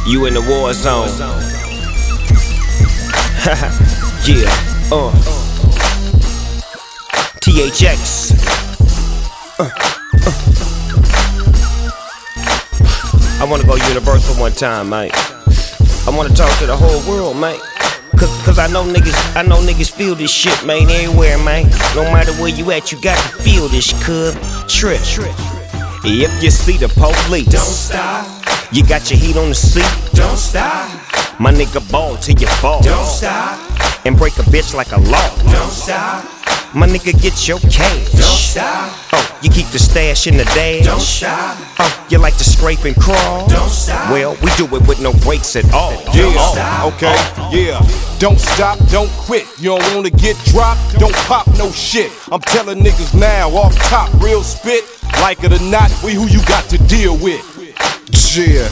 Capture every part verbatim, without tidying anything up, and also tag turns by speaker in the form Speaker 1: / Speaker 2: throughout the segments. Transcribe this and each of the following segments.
Speaker 1: You in the war zone. Yeah, uh. T H X. Uh, uh. I wanna go universal one time, mate. I wanna talk to the whole world, mate. Cause, Cause I know niggas, I know niggas feel this shit, man, everywhere, man. No matter where you at, you got to feel this, cuz. Trip. If you see the police,
Speaker 2: don't stop.
Speaker 1: You got your heat on the seat,
Speaker 2: don't stop.
Speaker 1: My nigga ball till you fall,
Speaker 2: don't stop.
Speaker 1: And break a bitch like a law,
Speaker 2: don't stop.
Speaker 1: My nigga get your cash,
Speaker 2: don't stop.
Speaker 1: Oh, you keep the stash in the dash,
Speaker 2: don't stop.
Speaker 1: Oh, you like to scrape and crawl,
Speaker 2: don't stop.
Speaker 1: Well, we do it with no breaks at all.
Speaker 2: Yeah, oh,
Speaker 3: okay, yeah. Don't stop, don't quit. You don't wanna get dropped, don't pop no shit. I'm telling niggas now, off top, real spit. Like it or not, we who you got to deal with.
Speaker 4: Yeah,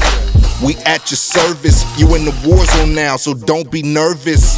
Speaker 4: we at your service. You in the war zone now, so don't be nervous.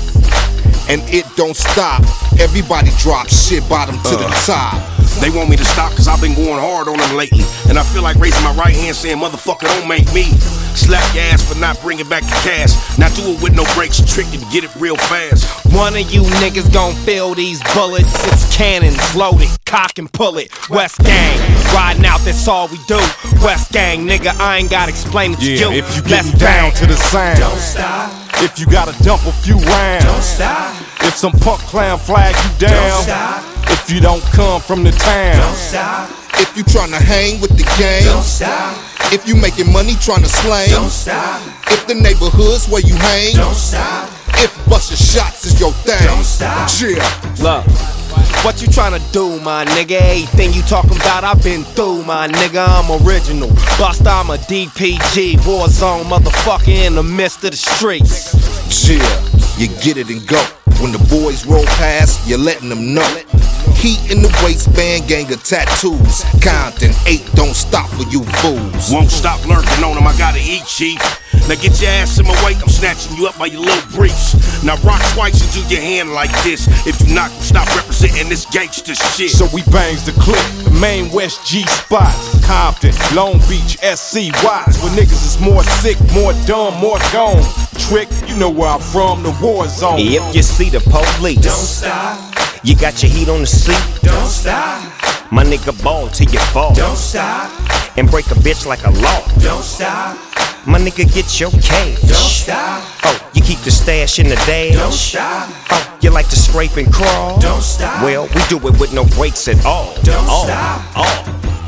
Speaker 4: And it don't stop. Everybody drop shit bottom to the top.
Speaker 5: They want me to stop cause I've been going hard on them lately. And I feel like raising my right hand saying, motherfucker, don't make me. Slap your ass for not bringing back the cash. Now do it with no brakes, trick and get it real fast.
Speaker 1: One of you niggas gon' feel these bullets. It's cannons loaded, cock and pull it. West Gang, riding out, that's all we do. West Gang, nigga, I ain't gotta explain it to
Speaker 3: yeah,
Speaker 1: you.
Speaker 3: If you getting down to the sound,
Speaker 2: don't stop.
Speaker 3: If you gotta dump a few rounds,
Speaker 2: don't stop.
Speaker 3: If some punk clown flag you down,
Speaker 2: don't stop.
Speaker 3: If you don't come from the town,
Speaker 2: don't stop.
Speaker 4: If you tryna hang with the gang,
Speaker 2: don't stop.
Speaker 4: If you making money tryna slang,
Speaker 2: don't stop.
Speaker 4: If the neighborhood's where you hang,
Speaker 2: don't stop.
Speaker 4: If bustin' shots is your thing,
Speaker 2: don't stop.
Speaker 4: Yeah.
Speaker 1: Look, what you tryna do, my nigga? Everything you talking about, I've been through, my nigga. I'm original. Bust, I'm a D P G, war zone motherfucker in the midst of the streets.
Speaker 4: Yeah, you get it and go. When the boys roll past, you're letting them know. Heat in the waistband, gang of tattoos. Compton, eight, don't stop for you fools.
Speaker 5: Won't stop lurking on them, I gotta eat, chief. Now get your ass in my way, I'm snatching you up by your little briefs. Now rock twice and do your hand like this. If you not, stop representing this gangster shit.
Speaker 3: So we bangs the clip, the main West G spots. Compton, Long Beach, S C, Watts. Where niggas is more sick, more dumb, more gone. Trick, you know where I'm from, the war zone.
Speaker 1: If you see the police,
Speaker 2: don't stop.
Speaker 1: You got your heat on the seat,
Speaker 2: don't stop.
Speaker 1: My nigga ball till you fall,
Speaker 2: don't stop.
Speaker 1: And break a bitch like a law,
Speaker 2: don't stop.
Speaker 1: My nigga get your cash,
Speaker 2: don't stop.
Speaker 1: Oh, you keep the stash in the dash,
Speaker 2: don't stop.
Speaker 1: Oh, you like to scrape and crawl,
Speaker 2: don't stop.
Speaker 1: Well, we do it with no breaks at all.
Speaker 2: Don't
Speaker 1: all,
Speaker 2: stop.
Speaker 1: All.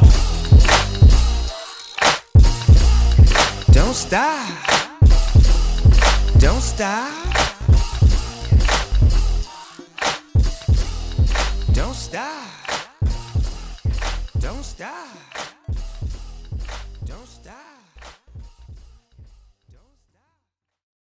Speaker 2: Don't stop. Don't stop. Don't stop. Don't stop. Don't stop.